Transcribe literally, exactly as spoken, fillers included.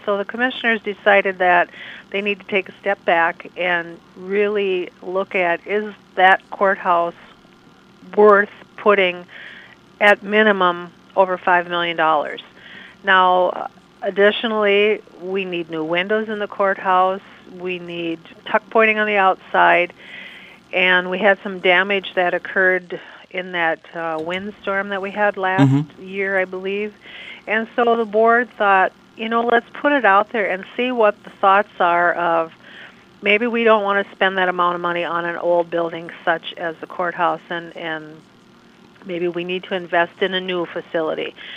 so the commissioners decided that they need to take a step back and really look at, is that courthouse worth putting at minimum over five million dollars? Now, additionally, we need new windows in the courthouse. We need tuck pointing on the outside. And we had some damage that occurred in that uh, windstorm that we had last Mm-hmm. year, I believe. And so the board thought, you know, let's put it out there and see what the thoughts are of maybe we don't want to spend that amount of money on an old building such as the courthouse, and, and maybe we need to invest in a new facility.